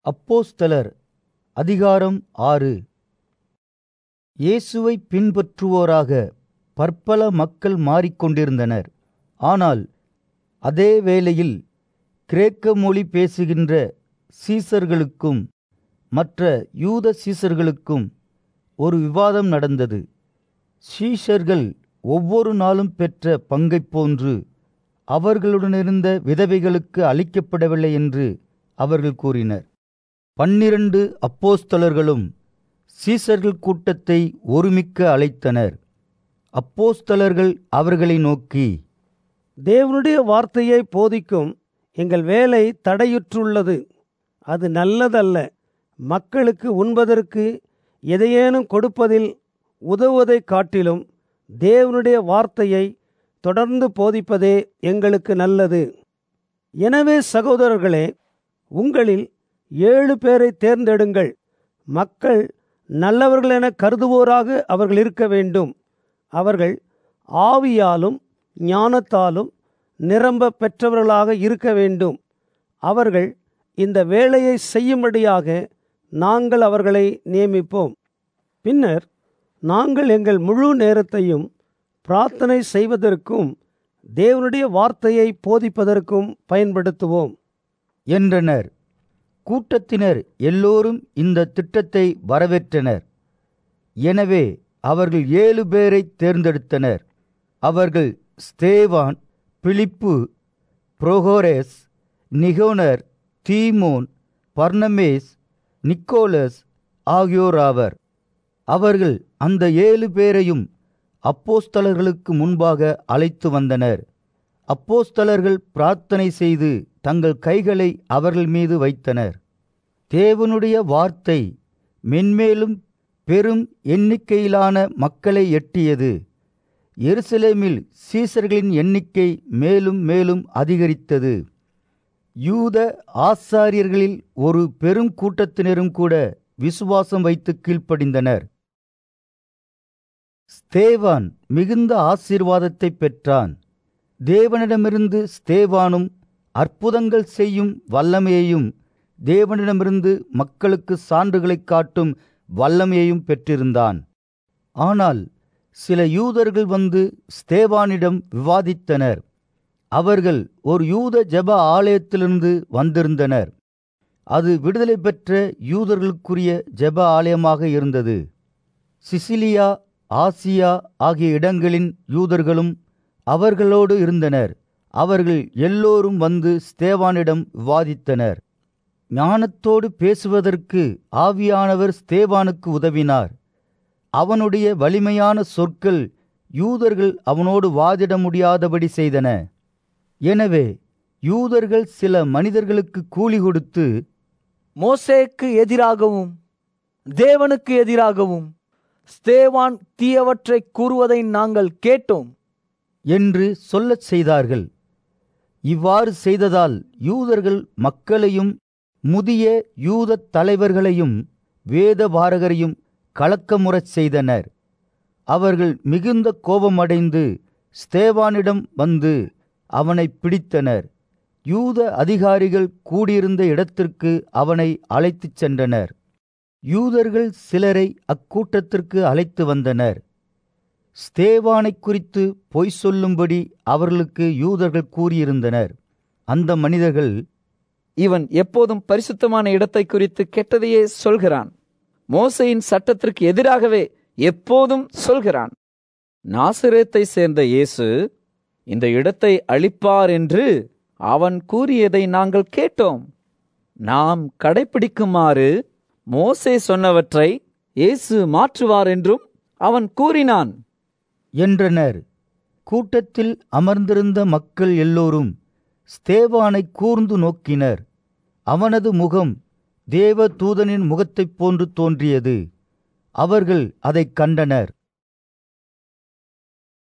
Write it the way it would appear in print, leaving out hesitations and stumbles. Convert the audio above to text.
அப்போஸ்தலர் அதிகாரம் 6. இயேசுவை பின்பற்றுவோராக பற்பல மக்கள் மாறிக்கொண்டிருந்தனர். ஆனால் அதே வேளையில் கிரேக்க மொழி பேசுகின்ற சீசர்களுக்கும் மற்ற யூத சீசர்களுக்கும் ஒரு விவாதம் நடந்தது. சீஷர்கள் ஒவ்வொரு நாளும் பெற்ற பங்கைப் போன்று அவர்களுடனிருந்த விதவைகளுக்கு அளிக்கப்படவில்லை என்று அவர்கள் கூறினர். 12 அப்போஸ்தலர்களும் சீசர்கள் கூட்டத்தை ஒருமிக்க அழைத்தனர். அப்போஸ்தலர்கள் அவர்களை நோக்கி, தேவனுடைய வார்த்தையை போதிக்கும் எங்கள் வேலை தடையுற்றுள்ளது. அது நல்லதல்ல. மக்களுக்கு உண்பதற்கு எதையேனும் கொடுப்பதில் உதவுவதைக் காட்டிலும் தேவனுடைய வார்த்தையை தொடர்ந்து போதிப்பதே எங்களுக்கு நல்லது. எனவே சகோதரர்களே, உங்களில் 7 பேரை தேர்ந்தெடுங்கள். மக்கள் நல்லவர்களென கருதுவோராக அவர்கள் இருக்க வேண்டும். அவர்கள் ஆவியாலும் ஞானத்தாலும் நிரம்ப பெற்றவர்களாக இருக்க வேண்டும். அவர்கள் இந்த வேலையை செய்யும்படியாக நாங்கள் அவர்களை நியமிப்போம். பின்னர் நாங்கள் எங்கள் முழு நேரத்தையும் பிரார்த்தனை செய்வதற்கும் தேவனுடைய வார்த்தையை போதிப்பதற்கும் பயன்படுத்துவோம் என்றனர். கூட்டத்தினர் எல்லோரும் இந்த திட்டத்தை வரவேற்றனர். எனவே அவர்கள் 7 பேரை தேர்ந்தெடுத்தனர். அவர்கள் ஸ்தேவான், பிலிப்பு, புரோகோரேஸ், நிகோனர், தீமோன், பர்னமேஸ், நிக்கோலஸ் ஆகியோராவர். அவர்கள் அந்த 7 பேரையும் அப்போஸ்தலர்களுக்கு முன்பாக அழைத்து வந்தனர். அப்போஸ்தலர்கள் பிரார்த்தனை செய்து தங்கள் கைகளை அவர்கள் மீது வைத்தனர். தேவனுடைய வார்த்தை மென்மேலும் பெரும் எண்ணிக்கையிலான மக்களை எட்டியது. எருசலேமில் சீசர்களின் எண்ணிக்கை மேலும் மேலும் அதிகரித்தது. யூத ஆசாரியர்களில் ஒரு பெரும் கூட்டத்தினரும் கூட விசுவாசம் வைத்து கீழ்ப்படிந்தனர். ஸ்தேவான் மிகுந்த ஆசீர்வாதத்தை பெற்றான். தேவனிடமிருந்து ஸ்தேவானும் அற்புதங்கள் செய்யும் வல்லமையையும் தேவனிடமிருந்து மக்களுக்கு சான்றுகளைக் காட்டும் வல்லமையையும் பெற்றிருந்தான். ஆனால் சில யூதர்கள் வந்து ஸ்தேவானிடம் விவாதித்தனர். அவர்கள் ஒரு யூத ஜெப ஆலயத்திலிருந்து வந்திருந்தனர். அது விடுதலை பெற்ற யூதர்களுக்குரிய ஜெப ஆலயமாக இருந்தது. சிசிலியா, ஆசியா ஆகிய இடங்களின் யூதர்களும் அவர்களோடு இருந்தனர். அவர்கள் எல்லோரும் வந்து ஸ்தேவானிடம் விவாதித்தனர். ஞானத்தோடு பேசுவதற்கு ஆவியானவர் ஸ்தேவானுக்கு உதவினார். அவனுடைய வலிமையான சொற்கள் யூதர்கள் அவனோடு வாதிட முடியாதபடி செய்தன. எனவே யூதர்கள் சில மனிதர்களுக்கு கூலி கொடுத்து, மோசேக்கு எதிராகவும் தேவனுக்கு எதிராகவும் ஸ்தேவான் தீயவற்றை கூறுவதை நாங்கள் கேட்டோம் என்று சொல்லச் செய்தார்கள். இவ்வாறு செய்ததால் யூதர்கள் மக்களையும் முதிய யூத தலைவர்களையும் வேதபாரகரையும் கலக்கமுறச் செய்தனர். அவர்கள் மிகுந்த கோபமடைந்து ஸ்தேவானிடம் வந்து அவனை பிடித்தனர். யூத அதிகாரிகள் கூடியிருந்த இடத்திற்கு அவனை அழைத்துச் சென்றனர். யூதர்கள் சிலரை அக்கூட்டத்திற்கு அழைத்து வந்தனர். ஸ்தேவானை குறித்து பொய் சொல்லும்படி அவர்களுக்கு யூதர்கள் கூறியிருந்தனர். அந்த மனிதர்கள், இவன் எப்போதும் பரிசுத்தமான இடத்தை குறித்து கெட்டதையே சொல்கிறான். மோசேயின் சட்டத்திற்கு எதிராகவே எப்போதும் சொல்கிறான். நாசரேத்தை சேர்ந்த இயேசு இந்த இடத்தை அழிப்பார் என்று அவன் கூறியதை நாங்கள் கேட்டோம். நாம் கடைப்பிடிக்குமாறு மோசே சொன்னவற்றை இயேசு மாற்றுவார் என்றும் அவன் கூறினான் என்றனர். கூட்டத்தில் அமர்ந்திருந்த மக்கள் எல்லோரும் ஸ்தேவானை கூர்ந்து நோக்கினர். அவனது முகம் தேவ தூதனின் முகத்தைப் போன்று தோன்றியது. அவர்கள் அதைக் கண்டனர்.